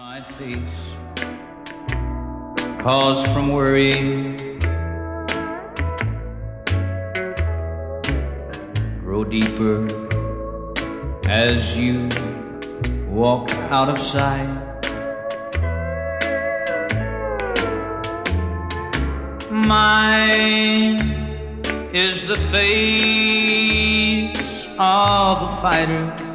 My face, cause from worry, grow deeper as you walk out of sight. Mine is the face of a fighter,